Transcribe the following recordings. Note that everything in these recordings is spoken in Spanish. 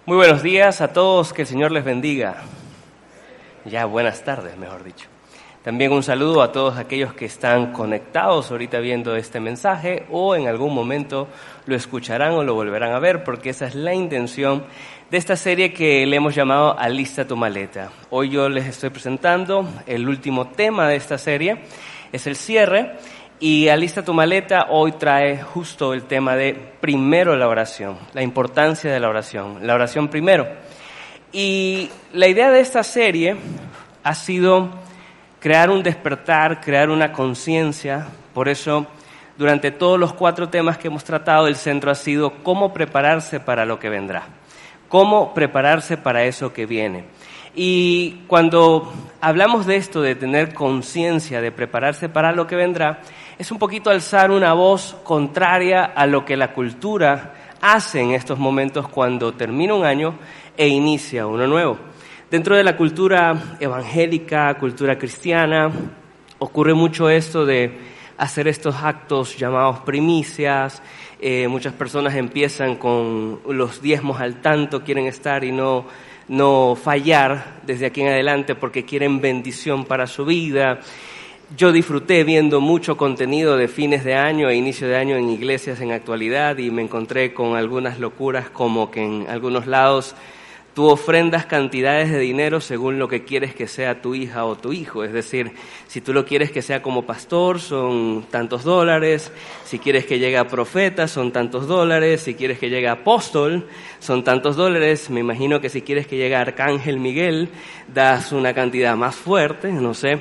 Muy buenos días a todos, que el Señor les bendiga. Ya buenas tardes, mejor dicho. También un saludo a todos aquellos que están conectados ahorita viendo este mensaje o en algún momento lo escucharán o lo volverán a ver, porque esa es la intención de esta serie que le hemos llamado Alista tu maleta. Hoy yo les estoy presentando el último tema de esta serie, es el cierre, y Alista tu maleta hoy trae justo el tema de primero la oración, la importancia de la oración primero. Y la idea de esta serie ha sido crear un despertar, crear una conciencia. Por eso, durante todos los 4 temas que hemos tratado, el centro ha sido cómo prepararse para lo que vendrá, cómo prepararse para eso que viene. Y cuando hablamos de esto, de tener conciencia, de prepararse para lo que vendrá, es un poquito alzar una voz contraria a lo que la cultura hace en estos momentos cuando termina un año e inicia uno nuevo. Dentro de la cultura evangélica, cultura cristiana, ocurre mucho esto de hacer estos actos llamados primicias. Muchas personas empiezan con los diezmos al tanto, quieren estar y no fallar desde aquí en adelante porque quieren bendición para su vida. Yo disfruté viendo mucho contenido de fines de año e inicio de año en iglesias en actualidad y me encontré con algunas locuras como que en algunos lados tú ofrendas cantidades de dinero según lo que quieres que sea tu hija o tu hijo. Es decir, si tú lo quieres que sea como pastor, son tantos dólares. Si quieres que llegue a profeta, son tantos dólares. Si quieres que llegue a apóstol, son tantos dólares. Me imagino que si quieres que llegue a Arcángel Miguel, das una cantidad más fuerte, no sé.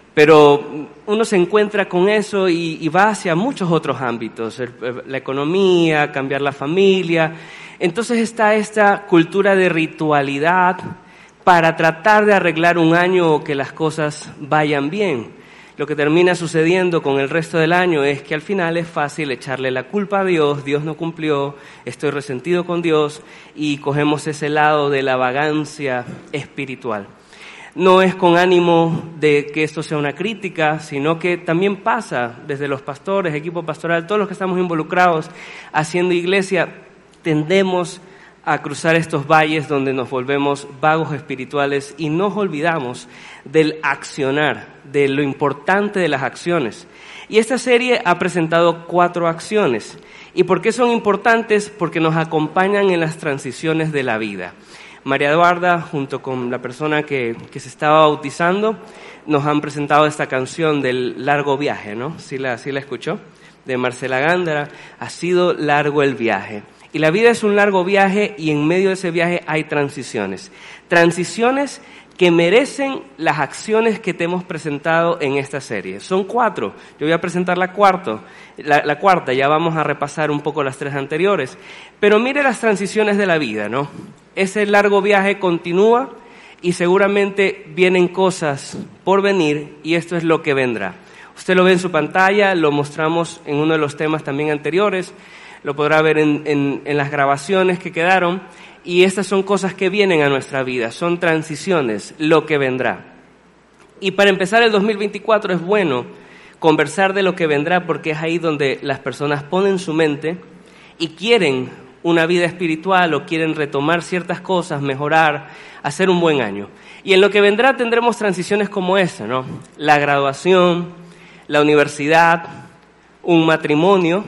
Pero uno se encuentra con eso y va hacia muchos otros ámbitos. La economía, cambiar la familia. Entonces está esta cultura de ritualidad para tratar de arreglar un año o que las cosas vayan bien. Lo que termina sucediendo con el resto del año es que al final es fácil echarle la culpa a Dios. Dios no cumplió, estoy resentido con Dios y cogemos ese lado de la vagancia espiritual. No es con ánimo de que esto sea una crítica, sino que también pasa desde los pastores, equipo pastoral, todos los que estamos involucrados haciendo iglesia, tendemos a cruzar estos valles donde nos volvemos vagos espirituales y nos olvidamos del accionar, de lo importante de las acciones. Y esta serie ha presentado 4 acciones. ¿Y por qué son importantes? Porque nos acompañan en las transiciones de la vida. María Eduarda, junto con la persona que se estaba bautizando, nos han presentado esta canción del largo viaje, ¿no? ¿Sí la escuchó? De Marcela Gándara, ha sido largo el viaje. Y la vida es un largo viaje y en medio de ese viaje hay transiciones. Transiciones que merecen las acciones que te hemos presentado en esta serie. Son 4. Yo voy a presentar la cuarta, ya vamos a repasar un poco las 3 anteriores. Pero mire las transiciones de la vida, ¿no? Ese largo viaje continúa y seguramente vienen cosas por venir y esto es lo que vendrá. Usted lo ve en su pantalla, lo mostramos en uno de los temas también anteriores, lo podrá ver en las grabaciones que quedaron. Y estas son cosas que vienen a nuestra vida, son transiciones, lo que vendrá. Y para empezar el 2024 es bueno conversar de lo que vendrá porque es ahí donde las personas ponen su mente y quieren una vida espiritual o quieren retomar ciertas cosas, mejorar, hacer un buen año. Y en lo que vendrá tendremos transiciones como esta, ¿no? La graduación, la universidad, un matrimonio.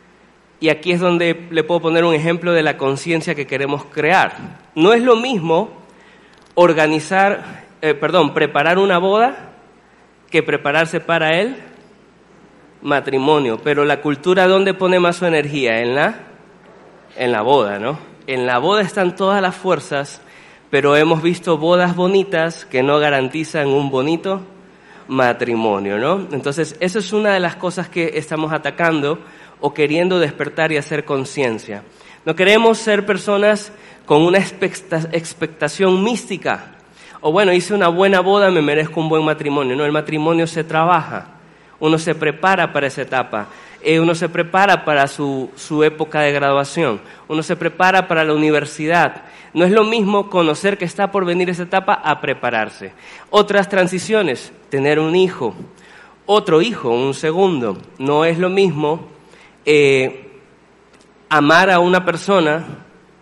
Y aquí es donde le puedo poner un ejemplo de la conciencia que queremos crear. No es lo mismo preparar una boda que prepararse para el matrimonio. Pero la cultura, ¿dónde pone más su energía? En la boda, ¿no? En la boda están todas las fuerzas, pero hemos visto bodas bonitas que no garantizan un bonito matrimonio, ¿no? Entonces, eso es una de las cosas que estamos atacando o queriendo despertar y hacer conciencia. No queremos ser personas con una expectación mística. O bueno, hice una buena boda, me merezco un buen matrimonio. No, el matrimonio se trabaja. Uno se prepara para esa etapa. Uno se prepara para su época de graduación. Uno se prepara para la universidad. No es lo mismo conocer que está por venir esa etapa a prepararse. Otras transiciones, tener un hijo, otro hijo, un segundo. No es lo mismo amar a una persona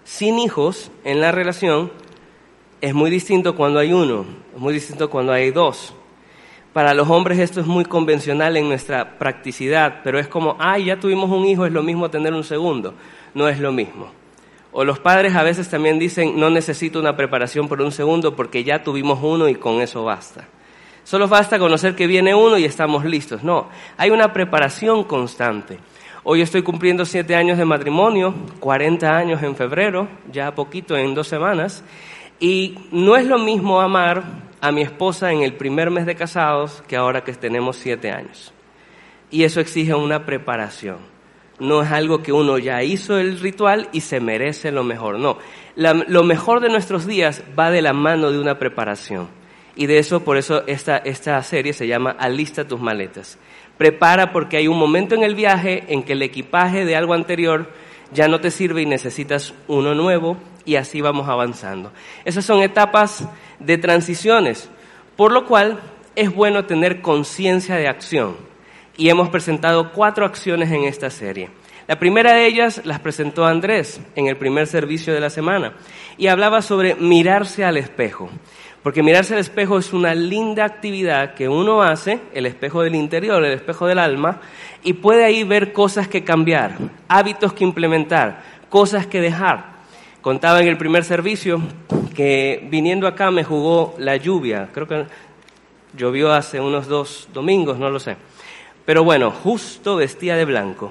sin hijos en la relación es muy distinto cuando hay uno, es muy distinto cuando hay dos. Para los hombres esto es muy convencional en nuestra practicidad, pero es como, ya tuvimos un hijo, es lo mismo tener un segundo. No es lo mismo. O los padres a veces también dicen, no necesito una preparación por un segundo porque ya tuvimos uno y con eso basta. Solo basta conocer que viene uno y estamos listos. No, hay una preparación constante. Hoy estoy cumpliendo 7 años de matrimonio, 40 años en febrero, ya poquito en 2 semanas, y no es lo mismo amar a mi esposa en el primer mes de casados que ahora que tenemos 7 años. Y eso exige una preparación. No es algo que uno ya hizo el ritual y se merece lo mejor, no. Lo mejor de nuestros días va de la mano de una preparación. Y de eso, por eso esta serie se llama Alista tus maletas. Prepara porque hay un momento en el viaje en que el equipaje de algo anterior ya no te sirve y necesitas uno nuevo, y así vamos avanzando. Esas son etapas de transiciones, por lo cual es bueno tener conciencia de acción. Y hemos presentado 4 acciones en esta serie. La primera de ellas las presentó Andrés en el primer servicio de la semana y hablaba sobre mirarse al espejo. Porque mirarse al espejo es una linda actividad que uno hace, el espejo del interior, el espejo del alma, y puede ahí ver cosas que cambiar, hábitos que implementar, cosas que dejar. Contaba en el primer servicio que viniendo acá me jugó la lluvia. Creo que llovió hace unos 2 domingos, no lo sé. Pero bueno, justo vestía de blanco.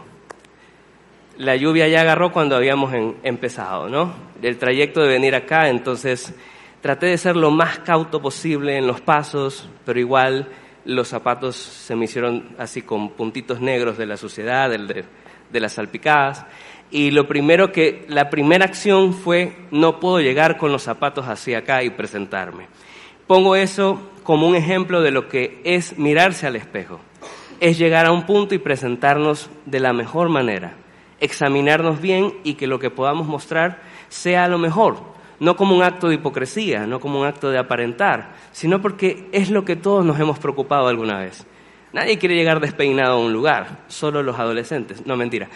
La lluvia ya agarró cuando habíamos empezado, ¿no? El trayecto de venir acá, entonces traté de ser lo más cauto posible en los pasos, pero igual los zapatos se me hicieron así con puntitos negros de la suciedad, de las salpicadas. Y la primera acción fue, no puedo llegar con los zapatos hacia acá y presentarme. Pongo eso como un ejemplo de lo que es mirarse al espejo. Es llegar a un punto y presentarnos de la mejor manera, examinarnos bien y que lo que podamos mostrar sea lo mejor, no como un acto de hipocresía, no como un acto de aparentar, sino porque es lo que todos nos hemos preocupado alguna vez. Nadie quiere llegar despeinado a un lugar, solo los adolescentes, no mentira.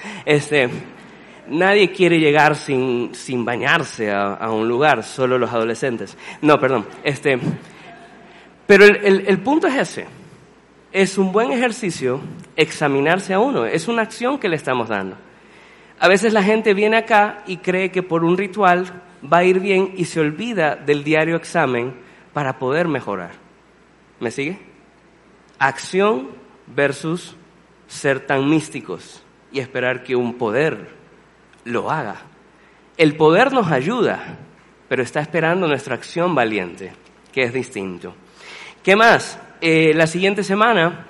Nadie quiere llegar sin bañarse a un lugar, solo los adolescentes. No, perdón. Pero el punto es ese. Es un buen ejercicio examinarse a uno. Es una acción que le estamos dando. A veces la gente viene acá y cree que por un ritual va a ir bien y se olvida del diario examen para poder mejorar. ¿Me sigue? Acción versus ser tan místicos y esperar que un poder lo haga. El poder nos ayuda, pero está esperando nuestra acción valiente, que es distinto. ¿Qué más? La siguiente semana,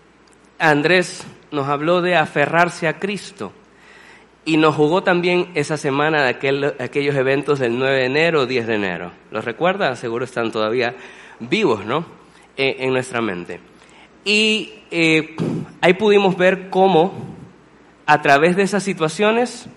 Andrés nos habló de aferrarse a Cristo y nos jugó también esa semana de aquellos eventos del 9 de enero, 10 de enero. ¿Los recuerda? Seguro están todavía vivos, ¿no? En nuestra mente. Y ahí pudimos ver cómo, a través de esas situaciones,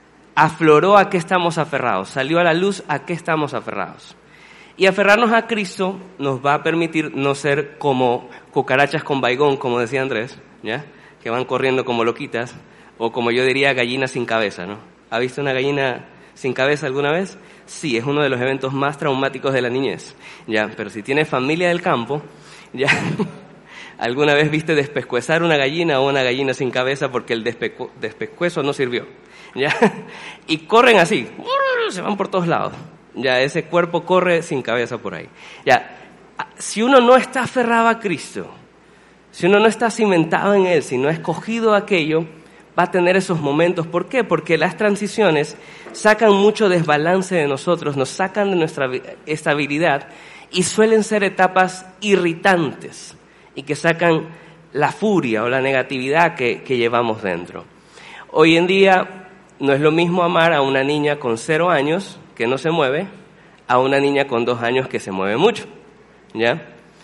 afloró a qué estamos aferrados, salió a la luz a qué estamos aferrados. Y aferrarnos a Cristo nos va a permitir no ser como cucarachas con baigón, como decía Andrés, ¿ya? Que van corriendo como loquitas, o como yo diría, gallinas sin cabeza, ¿no? ¿Ha visto una gallina sin cabeza alguna vez? Sí, es uno de los eventos más traumáticos de la niñez, ¿ya? Pero si tienes familia del campo, ¿ya? ¿Alguna vez viste despescuezar una gallina o una gallina sin cabeza porque el despescuezo no sirvió? ¿Ya? Y corren así, se van por todos lados. Ya, ese cuerpo corre sin cabeza por ahí. Ya, si uno no está aferrado a Cristo, si uno no está cimentado en Él, si no ha escogido aquello, va a tener esos momentos. ¿Por qué? Porque las transiciones sacan mucho desbalance de nosotros, nos sacan de nuestra estabilidad y suelen ser etapas irritantes y que sacan la furia o la negatividad que llevamos dentro. Hoy en día no es lo mismo amar a una niña con 0 años que no se mueve, a una niña con 2 años que se mueve mucho, ¿ya?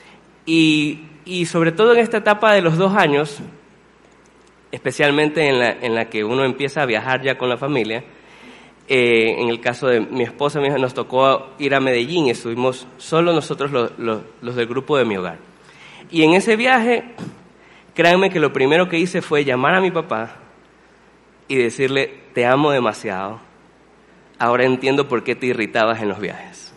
Y sobre todo en esta etapa de los 2 años, especialmente en la que uno empieza a viajar ya con la familia, en el caso de mi esposa, mi hija, nos tocó ir a Medellín, estuvimos solo nosotros los del grupo de mi hogar. Y en ese viaje, créanme que lo primero que hice fue llamar a mi papá y decirle, te amo demasiado. ahora entiendo por qué te irritabas en los viajes.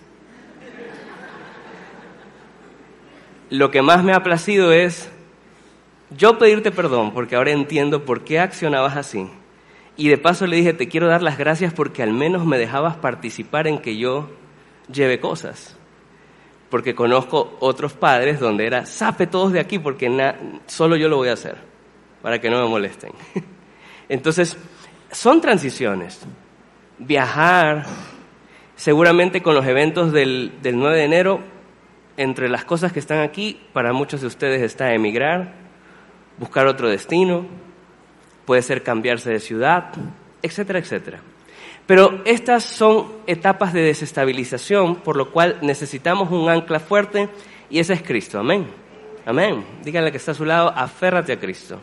Lo que más me ha placido es yo pedirte perdón, porque ahora entiendo por qué accionabas así. Y de paso le dije, te quiero dar las gracias porque al menos me dejabas participar en que yo lleve cosas. Porque conozco otros padres donde era, sape todos de aquí porque solo yo lo voy a hacer, para que no me molesten. Entonces, son transiciones. Viajar, seguramente con los eventos del 9 de enero, entre las cosas que están aquí, para muchos de ustedes está emigrar, buscar otro destino, puede ser cambiarse de ciudad, etcétera, etcétera. Pero estas son etapas de desestabilización, por lo cual necesitamos un ancla fuerte, y ese es Cristo. Amén. Amén. Díganle que está a su lado, aférrate a Cristo.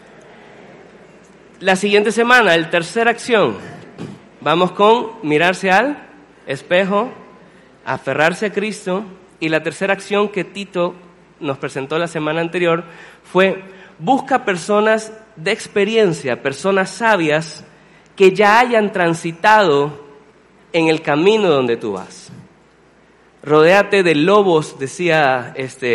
La siguiente semana, la tercera acción, vamos con mirarse al espejo, aferrarse a Cristo, y la tercera acción que Tito nos presentó la semana anterior fue busca personas de experiencia, personas sabias, que ya hayan transitado en el camino donde tú vas. Rodéate de lobos, decía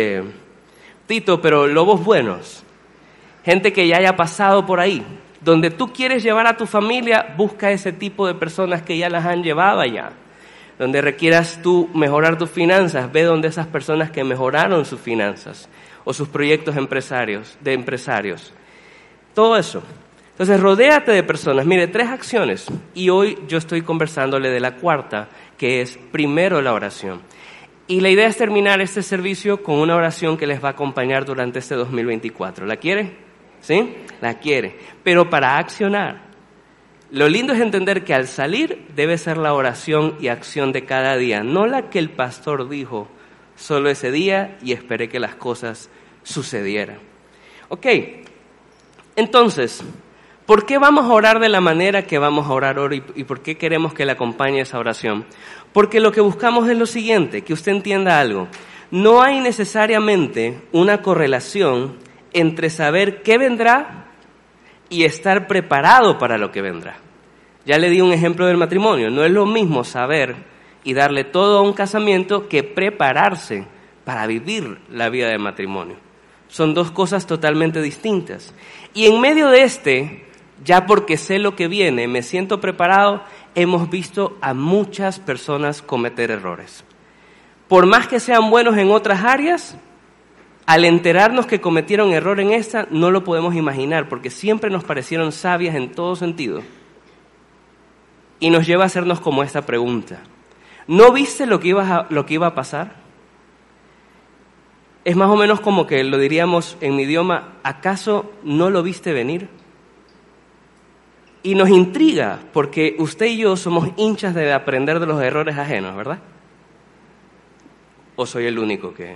Tito, pero lobos buenos. Gente que ya haya pasado por ahí. Donde tú quieres llevar a tu familia, busca ese tipo de personas que ya las han llevado allá. Donde requieras tú mejorar tus finanzas, ve donde esas personas que mejoraron sus finanzas o sus proyectos de empresarios. Todo eso. Entonces, rodéate de personas. Mire, 3 acciones. Y hoy yo estoy conversándole de la cuarta, que es primero la oración. Y la idea es terminar este servicio con una oración que les va a acompañar durante este 2024. ¿La quiere? ¿Sí? La quiere. Pero para accionar. Lo lindo es entender que al salir debe ser la oración y acción de cada día, no la que el pastor dijo solo ese día y esperé que las cosas sucedieran. Ok, entonces, ¿por qué vamos a orar de la manera que vamos a orar hoy y por qué queremos que le acompañe esa oración? Porque lo que buscamos es lo siguiente, que usted entienda algo. No hay necesariamente una correlación entre saber qué vendrá y estar preparado para lo que vendrá. Ya le di un ejemplo del matrimonio. No es lo mismo saber y darle todo a un casamiento que prepararse para vivir la vida de matrimonio. Son 2 cosas totalmente distintas. Y en medio de ya porque sé lo que viene, me siento preparado, hemos visto a muchas personas cometer errores. Por más que sean buenos en otras áreas, al enterarnos que cometieron error en esta, no lo podemos imaginar, porque siempre nos parecieron sabias en todo sentido. Y nos lleva a hacernos como esta pregunta. ¿No viste lo que iba a pasar? Es más o menos como que lo diríamos en mi idioma, ¿acaso no lo viste venir? Y nos intriga, porque usted y yo somos hinchas de aprender de los errores ajenos, ¿verdad? ¿O soy el único que...?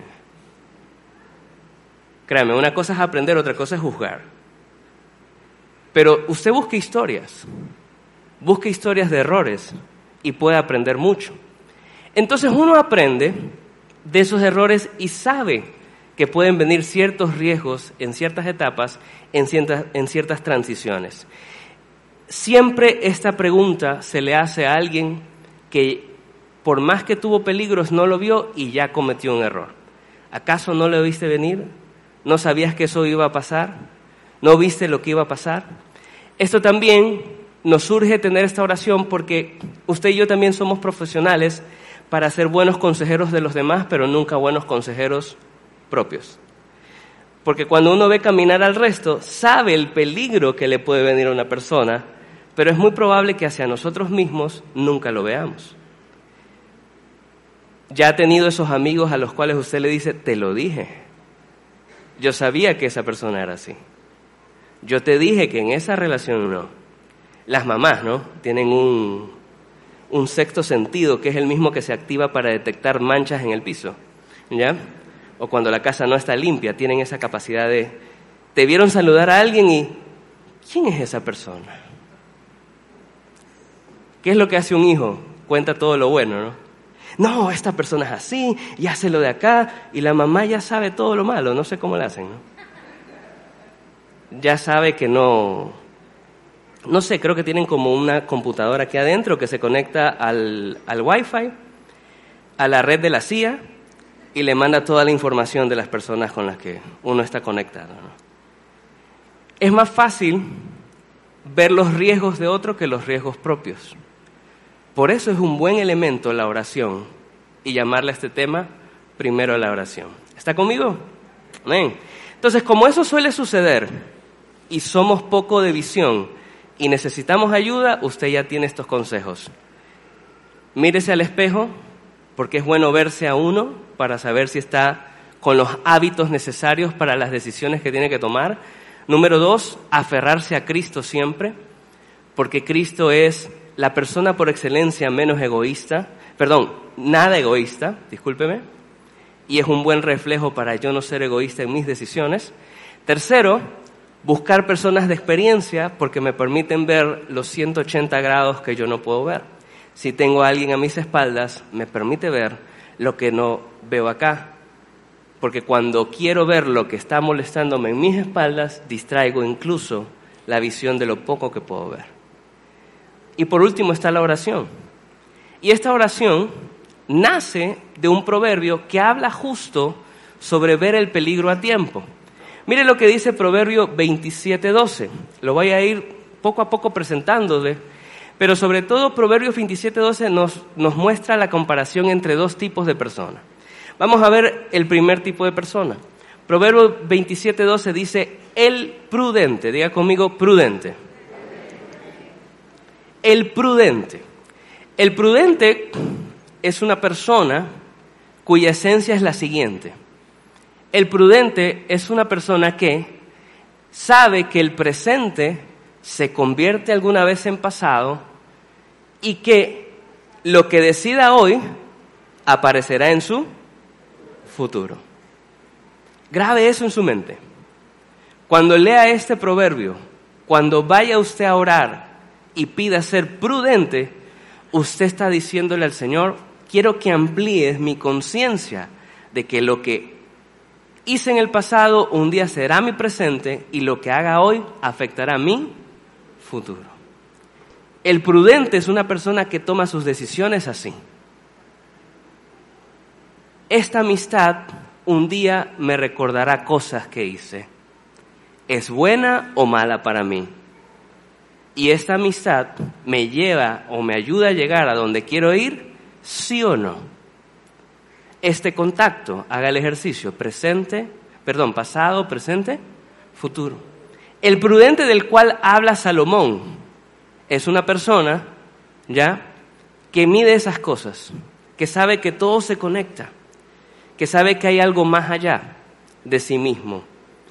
Créame, una cosa es aprender, otra cosa es juzgar. Pero usted busca historias de errores y puede aprender mucho. Entonces uno aprende de esos errores y sabe que pueden venir ciertos riesgos en ciertas etapas, en ciertas transiciones. Siempre esta pregunta se le hace a alguien que por más que tuvo peligros no lo vio y ya cometió un error. ¿Acaso no lo viste venir? ¿No sabías que eso iba a pasar? ¿No viste lo que iba a pasar? Esto también nos surge tener esta oración porque usted y yo también somos profesionales para ser buenos consejeros de los demás, pero nunca buenos consejeros propios. Porque cuando uno ve caminar al resto, sabe el peligro que le puede venir a una persona, pero es muy probable que hacia nosotros mismos nunca lo veamos. Ya ha tenido esos amigos a los cuales usted le dice, te lo dije. Yo sabía que esa persona era así. Yo te dije que en esa relación no. Las mamás, ¿no? Tienen un sexto sentido que es el mismo que se activa para detectar manchas en el piso, ¿ya? O cuando la casa no está limpia, tienen esa capacidad de... Te vieron saludar a alguien y... ¿Quién es esa persona? ¿Qué es lo que hace un hijo? Cuenta todo lo bueno, ¿no? No, esta persona es así, y hace lo de acá, y la mamá ya sabe todo lo malo, no sé cómo le hacen, ¿no? Ya sabe que no no sé, creo que tienen como una computadora aquí adentro que se conecta al Wi-Fi, a la red de la CIA, y le manda toda la información de las personas con las que uno está conectado, ¿no? Es más fácil ver los riesgos de otro que los riesgos propios. Por eso es un buen elemento la oración y llamarle a este tema primero la oración. ¿Está conmigo? Amén. Entonces, como eso suele suceder y somos poco de visión y necesitamos ayuda, usted ya tiene estos consejos. Mírese al espejo, porque es bueno verse a uno para saber si está con los hábitos necesarios para las decisiones que tiene que tomar. Número 2, aferrarse a Cristo siempre, porque Cristo es la persona por excelencia menos egoísta, nada egoísta, discúlpeme, y es un buen reflejo para yo no ser egoísta en mis decisiones. Tercero, buscar personas de experiencia, porque me permiten ver los 180 grados que yo no puedo ver. Si tengo a alguien a mis espaldas, me permite ver lo que no veo acá. Porque cuando quiero ver lo que está molestándome en mis espaldas, distraigo incluso la visión de lo poco que puedo ver. Y por último está la oración. Y esta oración nace de un proverbio que habla justo sobre ver el peligro a tiempo. Mire lo que dice Proverbio 27:12. Lo voy a ir poco a poco presentándole. Pero sobre todo Proverbios 27:12 nos muestra la comparación entre dos tipos de personas. Vamos a ver el primer tipo de persona. Proverbios 27:12 dice, el prudente, diga conmigo, prudente. El prudente. El prudente es una persona cuya esencia es la siguiente. El prudente es una persona que sabe que el presente se convierte alguna vez en pasado y que lo que decida hoy aparecerá en su futuro. Grabe eso en su mente. Cuando lea este proverbio, cuando vaya usted a orar y pida ser prudente, usted está diciéndole al Señor, quiero que amplíes mi conciencia de que lo que hice en el pasado un día será mi presente y lo que haga hoy afectará mi futuro. El prudente es una persona que toma sus decisiones así. Esta amistad un día me recordará cosas que hice. ¿Es buena o mala para mí? Y esta amistad me lleva o me ayuda a llegar a donde quiero ir, ¿sí o no? Este contacto, haga el ejercicio, pasado, presente, futuro. El prudente del cual habla Salomón es una persona, ¿ya?, que mide esas cosas, que sabe que todo se conecta, que sabe que hay algo más allá de sí mismo.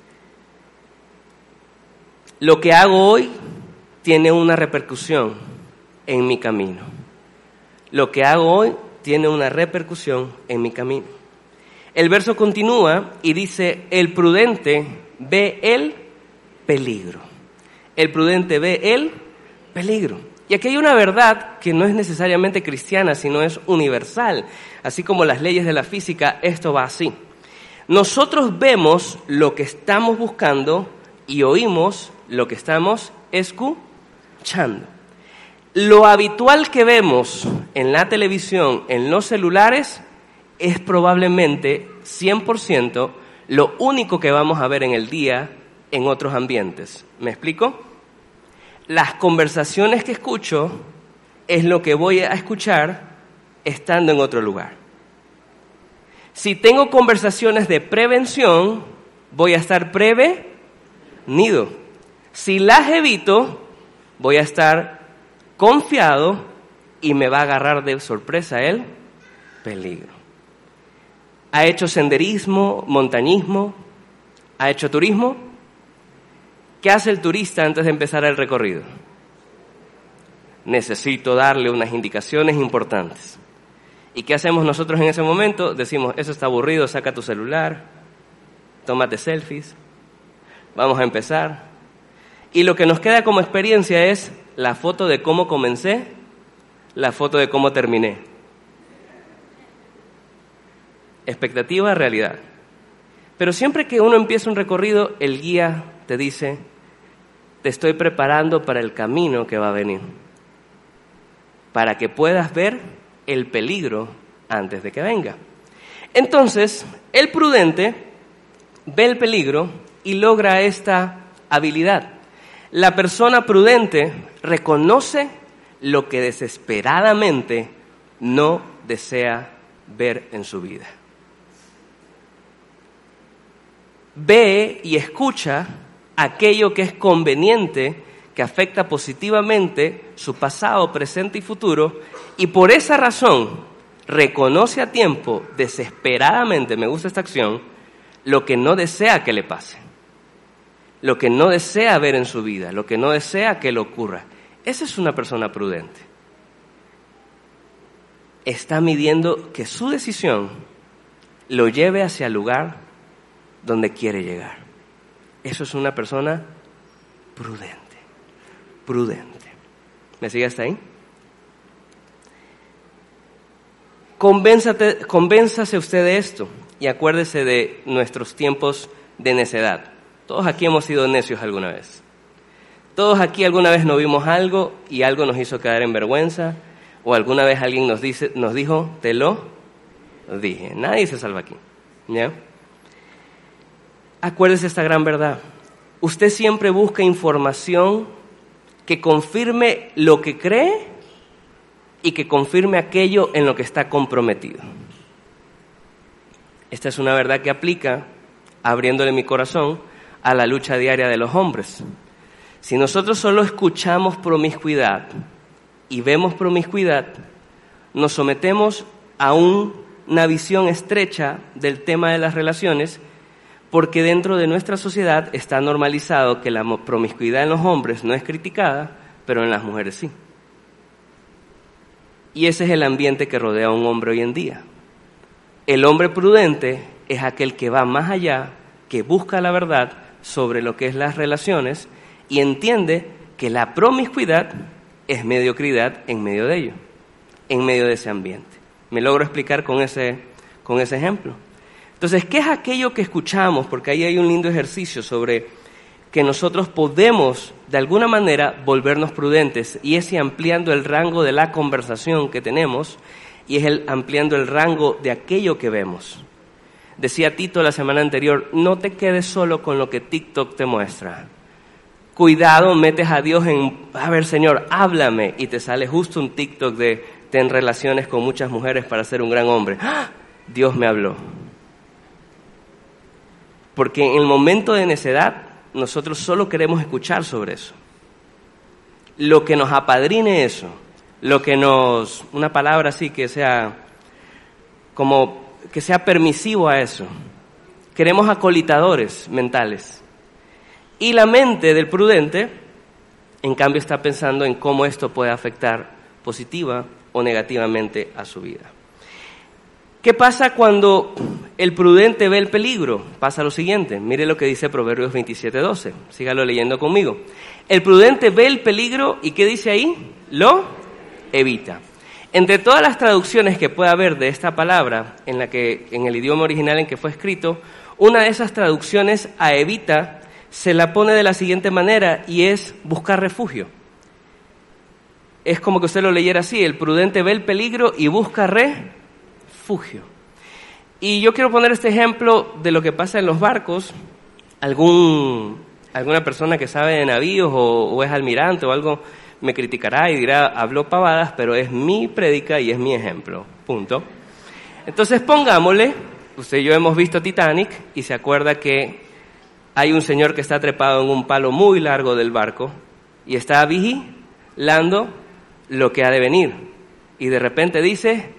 Lo que hago hoy tiene una repercusión en mi camino. Lo que hago hoy tiene una repercusión en mi camino. El verso continúa y dice, el prudente ve el peligro. El prudente ve el peligro. Y aquí hay una verdad que no es necesariamente cristiana, sino es universal. Así como las leyes de la física, esto va así. Nosotros vemos lo que estamos buscando y oímos lo que estamos escuchando. Lo habitual que vemos en la televisión, en los celulares, es probablemente 100% lo único que vamos a ver en el día en otros ambientes. ¿Me explico? Las conversaciones que escucho es lo que voy a escuchar estando en otro lugar. Si tengo conversaciones de prevención, voy a estar prevenido. Si las evito, voy a estar confiado y me va a agarrar de sorpresa el peligro. ¿Ha hecho senderismo, montañismo? ¿Ha hecho turismo? ¿Qué hace el turista antes de empezar el recorrido? Necesito darle unas indicaciones importantes. ¿Y qué hacemos nosotros en ese momento? Decimos, eso está aburrido, saca tu celular, tómate selfies, vamos a empezar. Y lo que nos queda como experiencia es la foto de cómo comencé, la foto de cómo terminé. Expectativa, realidad. Pero siempre que uno empieza un recorrido, el guía te dice, te estoy preparando para el camino que va a venir, para que puedas ver el peligro antes de que venga. Entonces, el prudente ve el peligro y logra esta habilidad. La persona prudente reconoce lo que desesperadamente no desea ver en su vida. Ve y escucha aquello que es conveniente, que afecta positivamente su pasado, presente y futuro, y por esa razón reconoce a tiempo, desesperadamente, me gusta esta acción, lo que no desea que le pase, lo que no desea ver en su vida, lo que no desea que le ocurra. Esa es una persona prudente. Está midiendo que su decisión lo lleve hacia el lugar donde quiere llegar. Eso es una persona prudente. Prudente. ¿Me sigue hasta ahí? Convénzase usted de esto y acuérdese de nuestros tiempos de necedad. Todos aquí hemos sido necios alguna vez. Todos aquí alguna vez nos vimos algo y algo nos hizo quedar en vergüenza, o alguna vez alguien nos dijo, te lo dije. Nadie se salva aquí, ¿ya? Acuérdese esta gran verdad. Usted siempre busca información que confirme lo que cree y que confirme aquello en lo que está comprometido. Esta es una verdad que aplica, abriéndole mi corazón, a la lucha diaria de los hombres. Si nosotros solo escuchamos promiscuidad y vemos promiscuidad, nos sometemos a una visión estrecha del tema de las relaciones, porque dentro de nuestra sociedad está normalizado que la promiscuidad en los hombres no es criticada, pero en las mujeres sí. Y ese es el ambiente que rodea a un hombre hoy en día. El hombre prudente es aquel que va más allá, que busca la verdad sobre lo que es las relaciones y entiende que la promiscuidad es mediocridad en medio de ello, en medio de ese ambiente. ¿Me logro explicar con ese ejemplo? Entonces, ¿qué es aquello que escuchamos? Porque ahí hay un lindo ejercicio sobre que nosotros podemos, de alguna manera, volvernos prudentes, y es ampliando el rango de la conversación que tenemos, y es ampliando el rango de aquello que vemos. Decía Tito la semana anterior, no te quedes solo con lo que TikTok te muestra. Cuidado, metes a Dios a ver, Señor, háblame, y te sale justo un TikTok de ten relaciones con muchas mujeres para ser un gran hombre. ¡Ah! Dios me habló. Porque en el momento de necedad, nosotros solo queremos escuchar sobre eso. Lo que nos apadrine eso, una palabra así que sea que sea permisivo a eso. Queremos acolitadores mentales. Y la mente del prudente, en cambio, está pensando en cómo esto puede afectar positiva o negativamente a su vida. ¿Qué pasa cuando el prudente ve el peligro? Pasa lo siguiente, mire lo que dice Proverbios 27:12, sígalo leyendo conmigo. El prudente ve el peligro y ¿qué dice ahí? Lo evita. Entre todas las traducciones que pueda haber de esta palabra, en el idioma original en que fue escrito, una de esas traducciones a evita se la pone de la siguiente manera y es buscar refugio. Es como que usted lo leyera así, el prudente ve el peligro y busca refugio. Y yo quiero poner este ejemplo de lo que pasa en los barcos. Alguna persona que sabe de navíos o es almirante o algo me criticará y dirá, habló pavadas, pero es mi prédica y es mi ejemplo, punto. Entonces pongámosle, usted y yo hemos visto Titanic y se acuerda que hay un señor que está trepado en un palo muy largo del barco y está vigilando lo que ha de venir. Y de repente dice,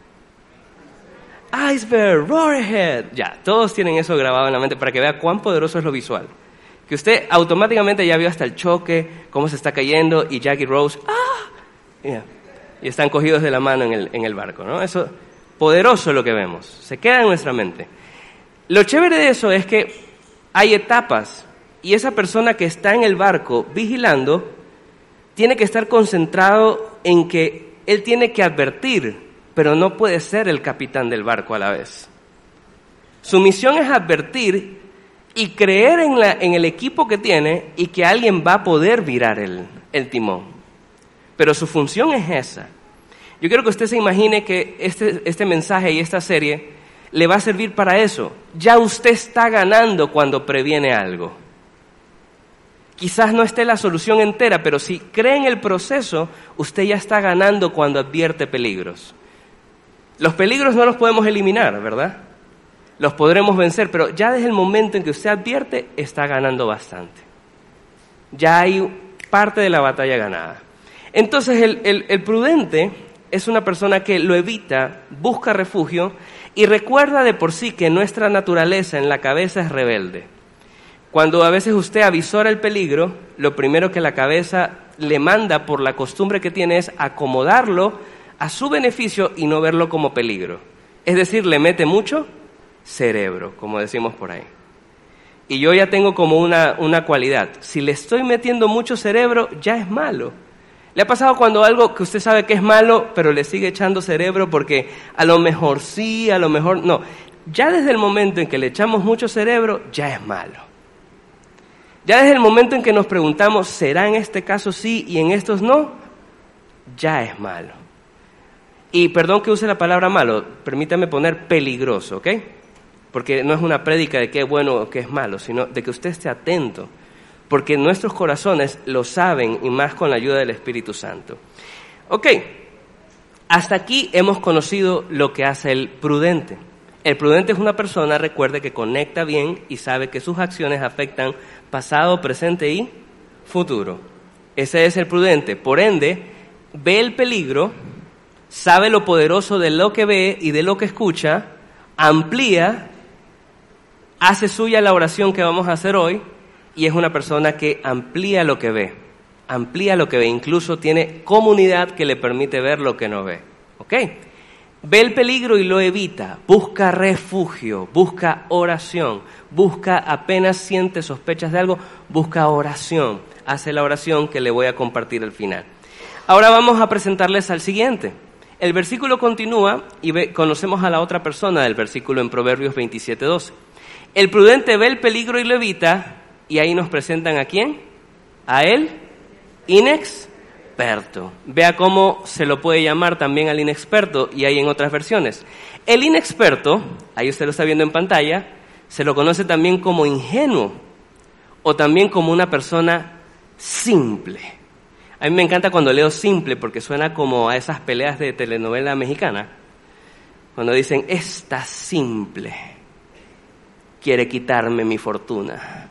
iceberg, roar ahead. Ya, todos tienen eso grabado en la mente para que vea cuán poderoso es lo visual. Que usted automáticamente ya vio hasta el choque, cómo se está cayendo, y Jack y Rose, yeah, y están cogidos de la mano en el barco, ¿no? Eso, poderoso lo que vemos, se queda en nuestra mente. Lo chévere de eso es que hay etapas, y esa persona que está en el barco vigilando, tiene que estar concentrado en que él tiene que advertir, pero no puede ser el capitán del barco a la vez. Su misión es advertir y creer en el equipo que tiene y que alguien va a poder virar el timón. Pero su función es esa. Yo quiero que usted se imagine que este mensaje y esta serie le va a servir para eso. Ya usted está ganando cuando previene algo. Quizás no esté la solución entera, pero si cree en el proceso, usted ya está ganando cuando advierte peligros. Los peligros no los podemos eliminar, ¿verdad? Los podremos vencer, pero ya desde el momento en que usted advierte, está ganando bastante. Ya hay parte de la batalla ganada. Entonces, el prudente es una persona que lo evita, busca refugio y recuerda de por sí que nuestra naturaleza en la cabeza es rebelde. Cuando a veces usted avisora el peligro, lo primero que la cabeza le manda por la costumbre que tiene es acomodarlo a su beneficio y no verlo como peligro. Es decir, le mete mucho cerebro, como decimos por ahí. Y yo ya tengo como una cualidad. Si le estoy metiendo mucho cerebro, ya es malo. ¿Le ha pasado cuando algo que usted sabe que es malo, pero le sigue echando cerebro porque a lo mejor sí, a lo mejor no? Ya desde el momento en que le echamos mucho cerebro, ya es malo. Ya desde el momento en que nos preguntamos, ¿será en este caso sí y en estos no? Ya es malo. Y perdón que use la palabra malo, permítame poner peligroso, ¿ok? Porque no es una prédica de qué es bueno o qué es malo, sino de que usted esté atento. Porque nuestros corazones lo saben y más con la ayuda del Espíritu Santo. Ok, hasta aquí hemos conocido lo que hace el prudente. El prudente es una persona, recuerde, que conecta bien y sabe que sus acciones afectan pasado, presente y futuro. Ese es el prudente. Por ende, ve el peligro, sabe lo poderoso de lo que ve y de lo que escucha, amplía, hace suya la oración que vamos a hacer hoy y es una persona que amplía lo que ve. Amplía lo que ve, incluso tiene comunidad que le permite ver lo que no ve. ¿Ok? Ve el peligro y lo evita, busca refugio, busca oración, busca apenas siente sospechas de algo, busca oración, hace la oración que le voy a compartir al final. Ahora vamos a presentarles al siguiente. El versículo continúa y conocemos a la otra persona del versículo en Proverbios 27:12. El prudente ve el peligro y lo evita, y ahí nos presentan ¿a quién? A él, inexperto. Vea cómo se lo puede llamar también al inexperto y hay en otras versiones. El inexperto, ahí usted lo está viendo en pantalla, se lo conoce también como ingenuo o también como una persona simple. A mí me encanta cuando leo simple porque suena como a esas peleas de telenovela mexicana. Cuando dicen, esta simple quiere quitarme mi fortuna.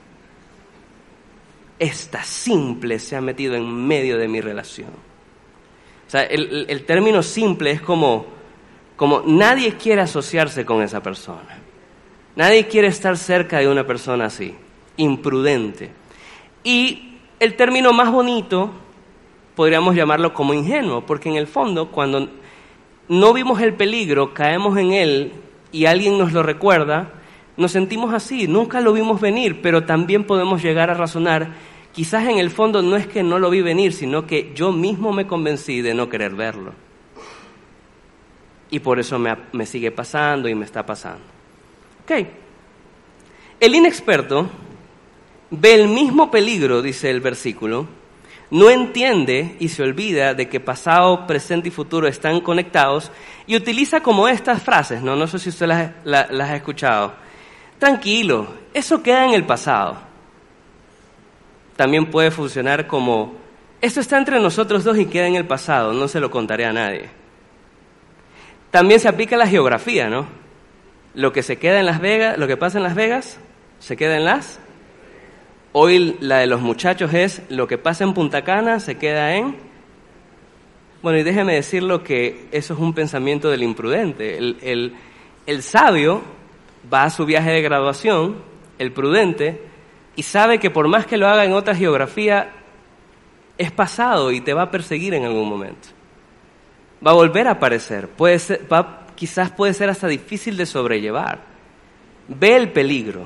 Esta simple se ha metido en medio de mi relación. O sea, el término simple es como nadie quiere asociarse con esa persona. Nadie quiere estar cerca de una persona así, imprudente. Y el término más bonito podríamos llamarlo como ingenuo, porque en el fondo, cuando no vimos el peligro, caemos en él y alguien nos lo recuerda, nos sentimos así, nunca lo vimos venir, pero también podemos llegar a razonar, quizás en el fondo no es que no lo vi venir, sino que yo mismo me convencí de no querer verlo. Y por eso me sigue pasando y me está pasando. Ok. El inexperto ve el mismo peligro, dice el versículo, no entiende y se olvida de que pasado, presente y futuro están conectados y utiliza como estas frases, no sé si usted las ha escuchado. Tranquilo, eso queda en el pasado. También puede funcionar como, esto está entre nosotros dos y queda en el pasado, no se lo contaré a nadie. También se aplica a la geografía, ¿no? Lo que se queda en Las Vegas, lo que pasa en Las Vegas, se queda en las... Hoy la de los muchachos es, lo que pasa en Punta Cana se queda en... Bueno, y déjeme decirlo que eso es un pensamiento del imprudente. El sabio va a su viaje de graduación, el prudente, y sabe que por más que lo haga en otra geografía, es pasado y te va a perseguir en algún momento. Va a volver a aparecer, quizás puede ser hasta difícil de sobrellevar. Ve el peligro,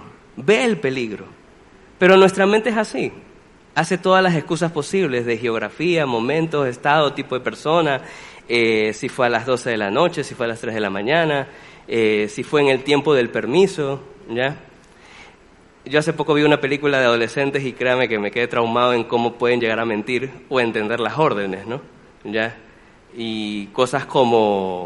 pero nuestra mente es así. Hace todas las excusas posibles de geografía, momentos, estado, tipo de persona, si fue a las 12 de la noche, si fue a las 3 de la mañana, si fue en el tiempo del permiso, ¿ya? Yo hace poco vi una película de adolescentes y créame que me quedé traumado en cómo pueden llegar a mentir o entender las órdenes, ¿no? ¿Ya? Y cosas como...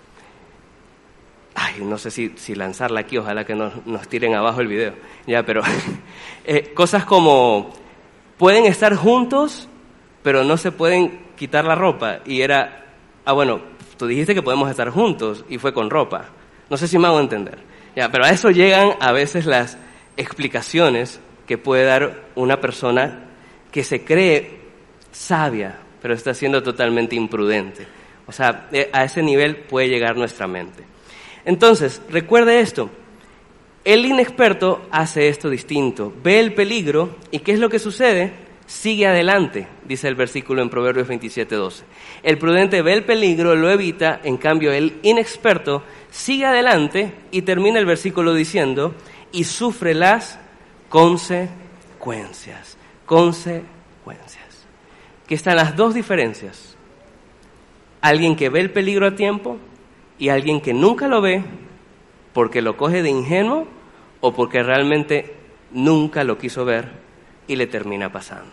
Ay, no sé si lanzarla aquí, ojalá que nos tiren abajo el video. Ya, pero... cosas como... Pueden estar juntos, pero no se pueden quitar la ropa. Y era... bueno, tú dijiste que podemos estar juntos y fue con ropa. No sé si me hago entender. Ya, pero a eso llegan a veces las explicaciones que puede dar una persona que se cree sabia, pero está siendo totalmente imprudente. O sea, a ese nivel puede llegar nuestra mente. Entonces, recuerde esto. El inexperto hace esto distinto. Ve el peligro y ¿qué es lo que sucede? Sigue adelante, dice el versículo en Proverbios 27:12. El prudente ve el peligro, lo evita, en cambio el inexperto sigue adelante y termina el versículo diciendo, y sufre las consecuencias. Consecuencias. Aquí están las dos diferencias. Alguien que ve el peligro a tiempo y alguien que nunca lo ve porque lo coge de ingenuo o porque realmente nunca lo quiso ver y le termina pasando.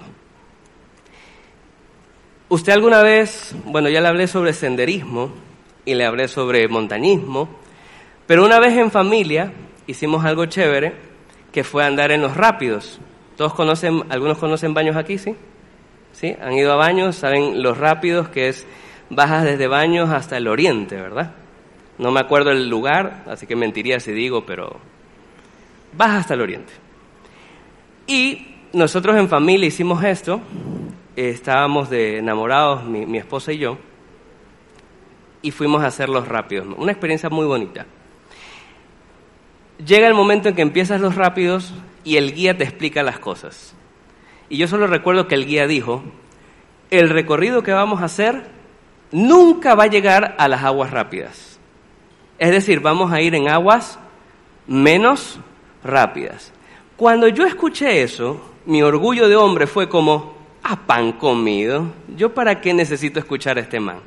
Usted alguna vez, bueno, ya le hablé sobre senderismo y le hablé sobre montañismo, pero una vez en familia hicimos algo chévere que fue andar en los rápidos. ¿Todos conocen, algunos conocen Baños aquí, sí? ¿Sí? ¿Han ido a Baños? ¿Saben los rápidos que es, bajas desde Baños hasta el oriente, verdad? No me acuerdo el lugar, así que mentiría si digo, pero baja hasta el oriente. Y nosotros en familia hicimos esto, estábamos de enamorados, mi esposa y yo, y fuimos a hacer los rápidos. Una experiencia muy bonita. Llega el momento en que empiezas los rápidos y el guía te explica las cosas. Y yo solo recuerdo que el guía dijo, el recorrido que vamos a hacer nunca va a llegar a las aguas rápidas. Es decir, vamos a ir en aguas menos rápidas. Cuando yo escuché eso, mi orgullo de hombre fue como, pan comido, ¿yo para qué necesito escuchar a este man?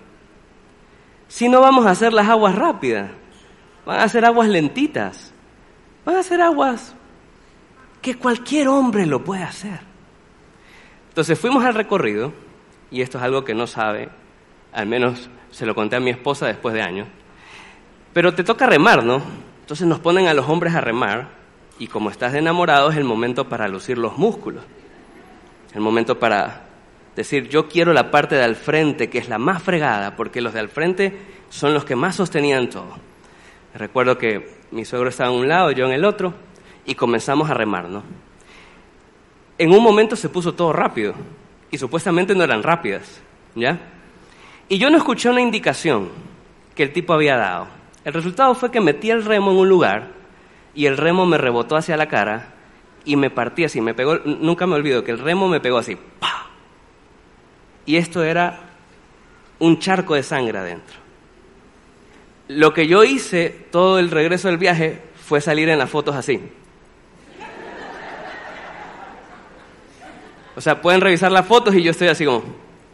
Si no vamos a hacer las aguas rápidas, van a ser aguas lentitas, van a ser aguas que cualquier hombre lo puede hacer. Entonces fuimos al recorrido, y esto es algo que no sabe, al menos se lo conté a mi esposa después de años, pero te toca remar, ¿no? Entonces nos ponen a los hombres a remar, y como estás de enamorado es el momento para lucir los músculos, el momento para decir, yo quiero la parte de al frente, que es la más fregada, porque los de al frente son los que más sostenían todo. Recuerdo que mi suegro estaba en un lado, yo en el otro, y comenzamos a remar, ¿no? En un momento se puso todo rápido, y supuestamente no eran rápidas, ¿ya? Y yo no escuché una indicación que el tipo había dado. El resultado fue que metí el remo en un lugar, y el remo me rebotó hacia la cara, y me partí así, me pegó, nunca me olvido que el remo me pegó así, ¡pah! Y esto era un charco de sangre adentro. Lo que yo hice todo el regreso del viaje fue salir en las fotos así. O sea, pueden revisar las fotos y yo estoy así como...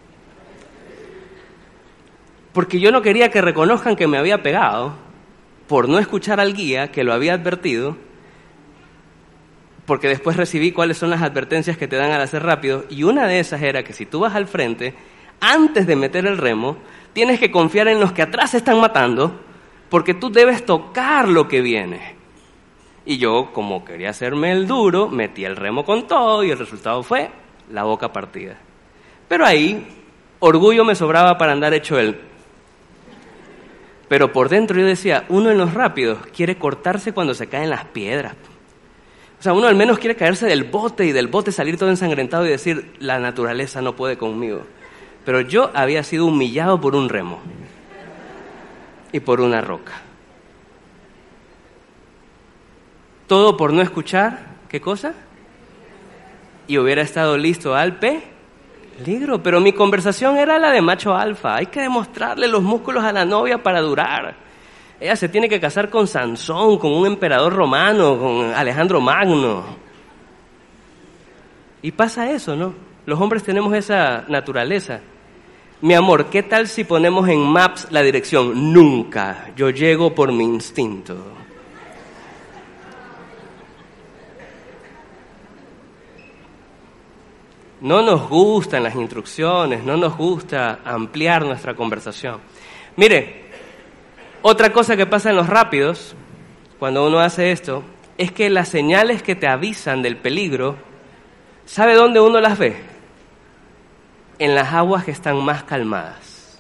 Porque yo no quería que reconozcan que me había pegado por no escuchar al guía que lo había advertido, porque después recibí cuáles son las advertencias que te dan al hacer rápido, y una de esas era que si tú vas al frente, antes de meter el remo, tienes que confiar en los que atrás se están matando, porque tú debes tocar lo que viene. Y yo, como quería hacerme el duro, metí el remo con todo, y el resultado fue la boca partida. Pero ahí, orgullo me sobraba para andar hecho él. Pero por dentro yo decía, uno en los rápidos quiere cortarse cuando se caen las piedras. O sea, uno al menos quiere caerse del bote y del bote salir todo ensangrentado y decir, la naturaleza no puede conmigo. Pero yo había sido humillado por un remo y por una roca. Todo por no escuchar, ¿qué cosa? Y hubiera estado listo al peligro. Pero mi conversación era la de macho alfa. Hay que demostrarle los músculos a la novia para durar. Ella se tiene que casar con Sansón, con un emperador romano, con Alejandro Magno. Y pasa eso, ¿no? Los hombres tenemos esa naturaleza. Mi amor, ¿qué tal si ponemos en Maps la dirección? Nunca, yo llego por mi instinto. No nos gustan las instrucciones, no nos gusta ampliar nuestra conversación. Mire, otra cosa que pasa en los rápidos, cuando uno hace esto, es que las señales que te avisan del peligro, ¿sabe dónde uno las ve? En las aguas que están más calmadas.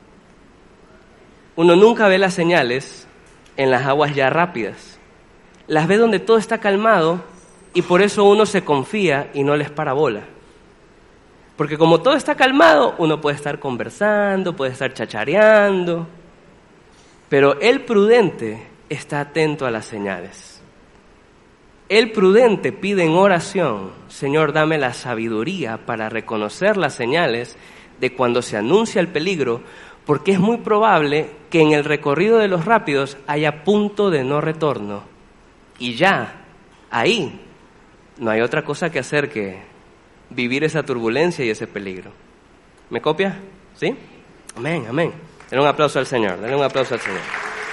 Uno nunca ve las señales en las aguas ya rápidas. Las ve donde todo está calmado y por eso uno se confía y no les para bola. Porque como todo está calmado, uno puede estar conversando, puede estar chachareando, pero el prudente está atento a las señales. El prudente pide en oración: Señor, dame la sabiduría para reconocer las señales de cuando se anuncia el peligro, porque es muy probable que en el recorrido de los rápidos haya punto de no retorno. Y ya, ahí, no hay otra cosa que hacer que vivir esa turbulencia y ese peligro. ¿Me copia? ¿Sí? Amén, amén. Denle un aplauso al Señor, denle un aplauso al Señor.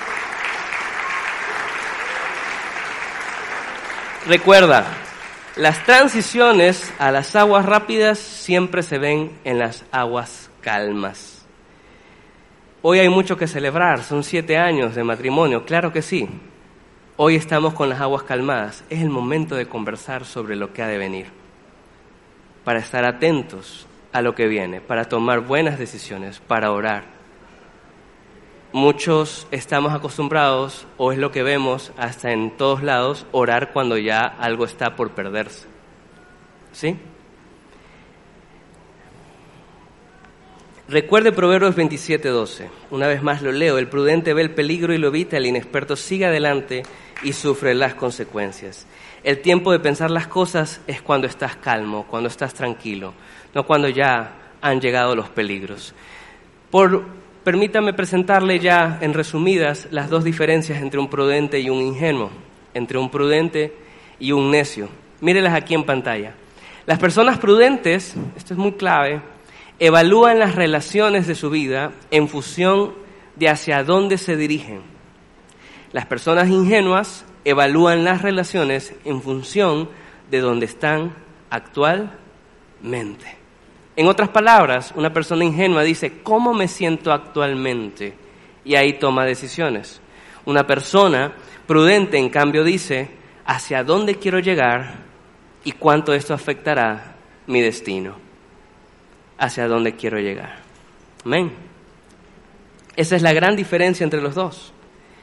Recuerda, las transiciones a las aguas rápidas siempre se ven en las aguas calmas. Hoy hay mucho que celebrar, son 7 años de matrimonio, claro que sí. Hoy estamos con las aguas calmadas, es el momento de conversar sobre lo que ha de venir, para estar atentos a lo que viene, para tomar buenas decisiones, para orar. Muchos estamos acostumbrados, o es lo que vemos hasta en todos lados, orar cuando ya algo está por perderse. ¿Sí? Recuerde Proverbios 27:12. Una vez más lo leo: el prudente ve el peligro y lo evita, el inexperto sigue adelante y sufre las consecuencias. El tiempo de pensar las cosas es cuando estás calmo, cuando estás tranquilo, no cuando ya han llegado los peligros. Permítame presentarle ya en resumidas las dos diferencias entre un prudente y un ingenuo, entre un prudente y un necio. Mírelas aquí en pantalla. Las personas prudentes, esto es muy clave, evalúan las relaciones de su vida en función de hacia dónde se dirigen. Las personas ingenuas evalúan las relaciones en función de dónde están actualmente. En otras palabras, una persona ingenua dice: ¿cómo me siento actualmente? Y ahí toma decisiones. Una persona prudente, en cambio, dice: ¿hacia dónde quiero llegar y cuánto esto afectará mi destino? ¿Hacia dónde quiero llegar? Amén. Esa es la gran diferencia entre los dos.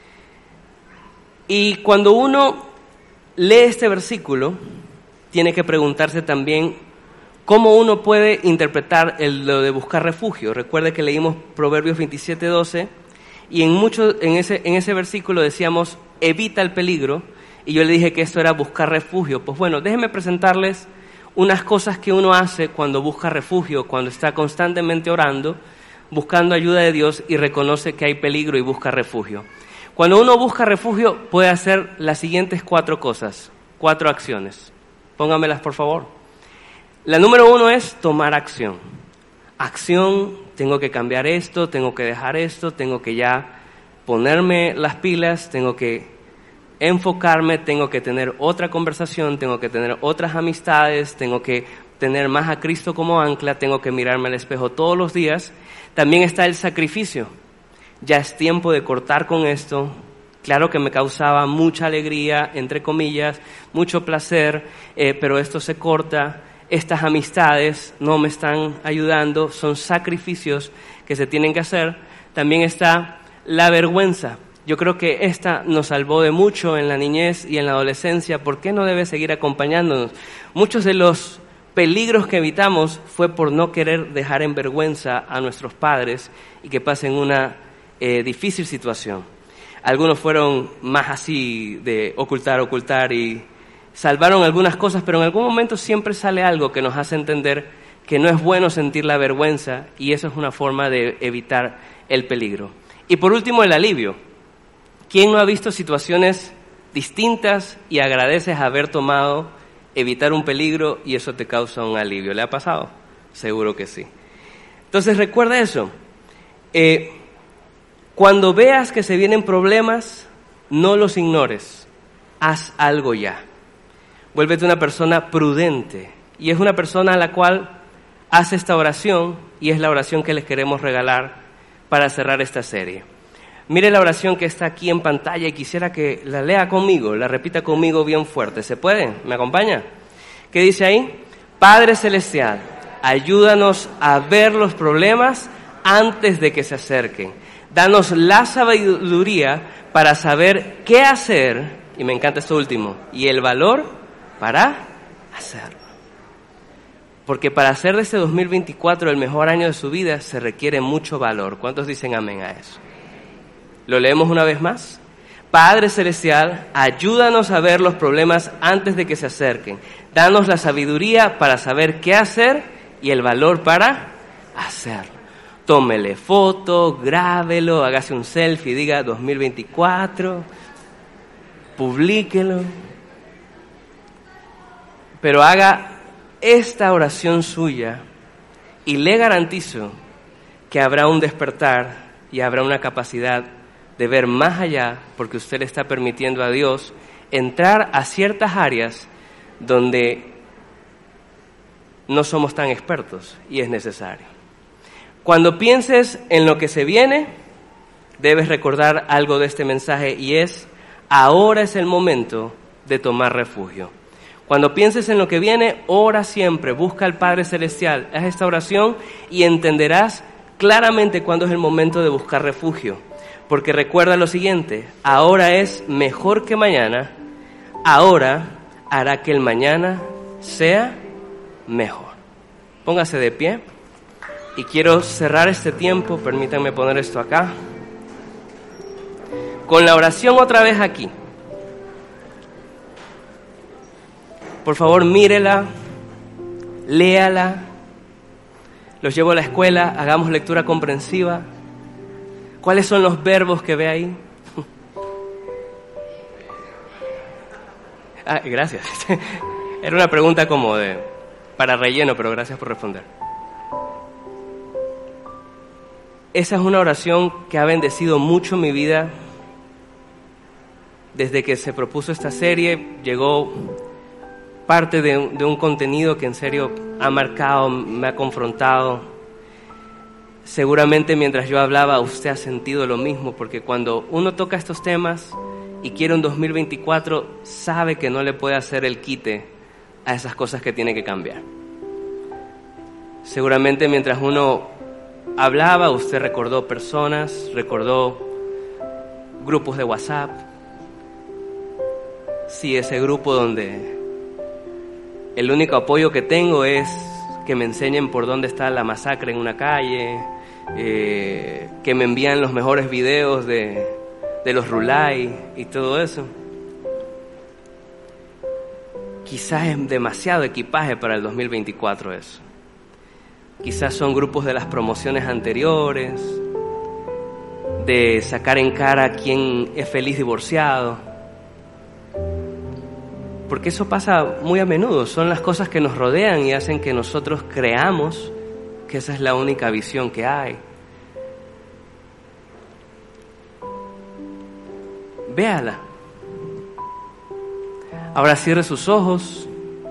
Y cuando uno lee este versículo, tiene que preguntarse también cómo uno puede interpretar lo de buscar refugio. Recuerde que leímos Proverbios 27:12 y en ese versículo decíamos: evita el peligro, y yo le dije que esto era buscar refugio. Pues bueno, déjenme presentarles unas cosas que uno hace cuando busca refugio, cuando está constantemente orando, buscando ayuda de Dios y reconoce que hay peligro y busca refugio. Cuando uno busca refugio puede hacer las siguientes 4 cosas, 4 acciones. Póngamelas, por favor. La número 1 es tomar acción. Acción, tengo que cambiar esto, tengo que dejar esto, tengo que ya ponerme las pilas, tengo que enfocarme, tengo que tener otra conversación, tengo que tener otras amistades, tengo que tener más a Cristo como ancla, tengo que mirarme al espejo todos los días. También está el sacrificio. Ya es tiempo de cortar con esto. Claro que me causaba mucha alegría, entre comillas, mucho placer, pero esto se corta. Estas amistades no me están ayudando, son sacrificios que se tienen que hacer. También está la vergüenza. Yo creo que esta nos salvó de mucho en la niñez y en la adolescencia. ¿Por qué no debe seguir acompañándonos? Muchos de los peligros que evitamos fue por no querer dejar en vergüenza a nuestros padres y que pasen una difícil situación. Algunos fueron más así de ocultar y salvaron algunas cosas, pero en algún momento siempre sale algo que nos hace entender que no es bueno sentir la vergüenza, y eso es una forma de evitar el peligro. Y por último, el alivio. ¿Quién no ha visto situaciones distintas y agradeces haber tomado, evitar un peligro y eso te causa un alivio? ¿Le ha pasado? Seguro que sí. Entonces recuerda eso. Cuando veas que se vienen problemas, no los ignores. Haz algo ya. Vuélvete una persona prudente y es una persona a la cual hace esta oración y es la oración que les queremos regalar para cerrar esta serie. Mire la oración que está aquí en pantalla y quisiera que la lea conmigo, la repita conmigo bien fuerte. ¿Se puede? ¿Me acompaña? ¿Qué dice ahí? Padre Celestial, ayúdanos a ver los problemas antes de que se acerquen. Danos la sabiduría para saber qué hacer, y me encanta esto último, y el valor para hacerlo. Porque para hacer de este 2024 el mejor año de su vida se requiere mucho valor. ¿Cuántos dicen amén a eso? ¿Lo leemos una vez más? Padre Celestial, ayúdanos a ver los problemas antes de que se acerquen. Danos la sabiduría para saber qué hacer y el valor para hacerlo. Tómele foto, grábelo, hágase un selfie, diga 2024, publíquelo. Pero haga esta oración suya y le garantizo que habrá un despertar y habrá una capacidad de ver más allá, porque usted le está permitiendo a Dios entrar a ciertas áreas donde no somos tan expertos y es necesario. Cuando pienses en lo que se viene, debes recordar algo de este mensaje y es: ahora es el momento de tomar refugio. Cuando pienses en lo que viene, ora siempre, busca al Padre Celestial, haz esta oración y entenderás claramente cuándo es el momento de buscar refugio. Porque recuerda lo siguiente: ahora es mejor que mañana, ahora hará que el mañana sea mejor. Póngase de pie y quiero cerrar este tiempo, permítanme poner esto acá, con la oración otra vez aquí. Por favor, mírela, léala, los llevo a la escuela, hagamos lectura comprensiva. ¿Cuáles son los verbos que ve ahí? Gracias. Era una pregunta como para relleno, pero gracias por responder. Esa es una oración que ha bendecido mucho mi vida. Desde que se propuso esta serie, llegó parte de un contenido que en serio ha marcado, me ha confrontado. Seguramente mientras yo hablaba usted ha sentido lo mismo, porque cuando uno toca estos temas y quiere un 2024, sabe que no le puede hacer el quite a esas cosas que tiene que cambiar. Seguramente mientras uno hablaba, usted recordó personas, recordó grupos de WhatsApp. Sí, ese grupo donde el único apoyo que tengo es que me enseñen por dónde está la masacre en una calle, que me envían los mejores videos de los Rulay y todo eso. Quizás es demasiado equipaje para el 2024 eso. Quizás son grupos de las promociones anteriores, de sacar en cara a quien es feliz divorciado. Porque eso pasa muy a menudo, son las cosas que nos rodean y hacen que nosotros creamos que esa es la única visión que hay. Véala. Ahora cierre sus ojos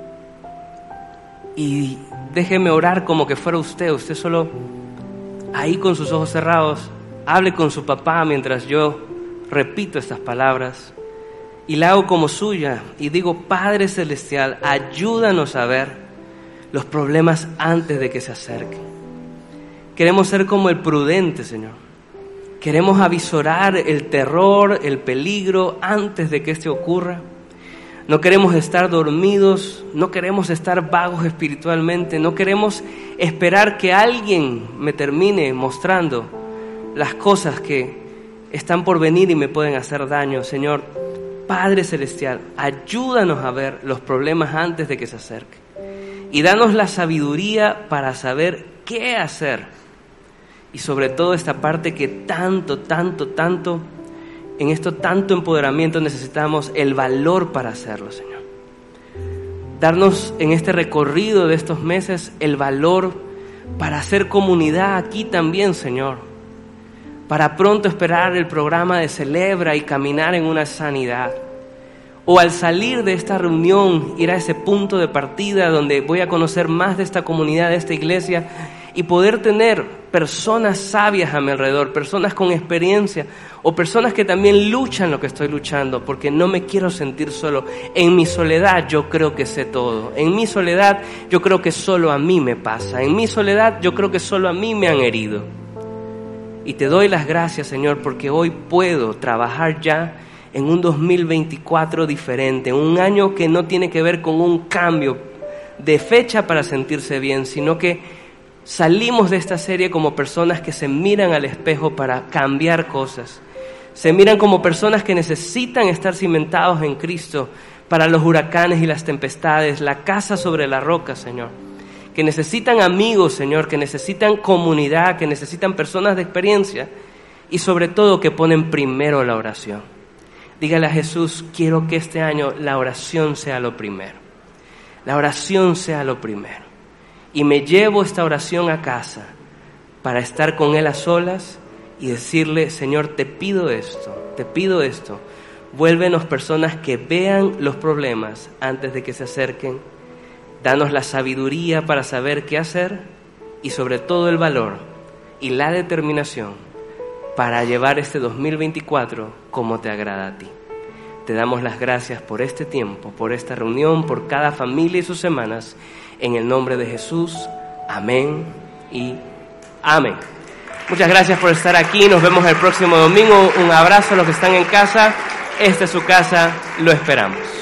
y déjeme orar como que fuera usted solo ahí con sus ojos cerrados. Hable con su papá mientras yo repito estas palabras. Y la hago como suya y digo: Padre Celestial, ayúdanos a ver los problemas antes de que se acerquen. Queremos ser como el prudente, Señor. Queremos avisorar el terror, el peligro antes de que este ocurra. No queremos estar dormidos, no queremos estar vagos espiritualmente, no queremos esperar que alguien me termine mostrando las cosas que están por venir y me pueden hacer daño. Señor, Padre Celestial, ayúdanos a ver los problemas antes de que se acerquen y danos la sabiduría para saber qué hacer, y sobre todo esta parte que tanto en esto tanto empoderamiento necesitamos, el valor para hacerlo, Señor. Darnos en este recorrido de estos meses el valor para hacer comunidad aquí también, Señor, para pronto esperar el programa de Celebra y caminar en una sanidad. o al salir de esta reunión, ir a ese punto de partida donde voy a conocer más de esta comunidad, de esta iglesia, y poder tener personas sabias a mi alrededor, personas con experiencia, o personas que también luchan lo que estoy luchando, porque no me quiero sentir solo. En mi soledad yo creo que sé todo. En mi soledad yo creo que solo a mí me pasa. En mi soledad yo creo que solo a mí me han herido. Y te doy las gracias, Señor, porque hoy puedo trabajar ya en un 2024 diferente, un año que no tiene que ver con un cambio de fecha para sentirse bien, sino que salimos de esta serie como personas que se miran al espejo para cambiar cosas. Se miran como personas que necesitan estar cimentados en Cristo para los huracanes y las tempestades, la casa sobre la roca, Señor. Que necesitan amigos, Señor, que necesitan comunidad, que necesitan personas de experiencia y sobre todo que ponen primero la oración. Dígale a Jesús, quiero que este año la oración sea lo primero. La oración sea lo primero. Y me llevo esta oración a casa para estar con Él a solas y decirle, Señor, te pido esto. Vuélvenos personas que vean los problemas antes de que se acerquen. Danos la sabiduría para saber qué hacer y sobre todo el valor y la determinación para llevar este 2024 como te agrada a ti. Te damos las gracias por este tiempo, por esta reunión, por cada familia y sus semanas. En el nombre de Jesús, amén y amén. Muchas gracias por estar aquí. Nos vemos el próximo domingo. Un abrazo a los que están en casa. Esta es su casa. Lo esperamos.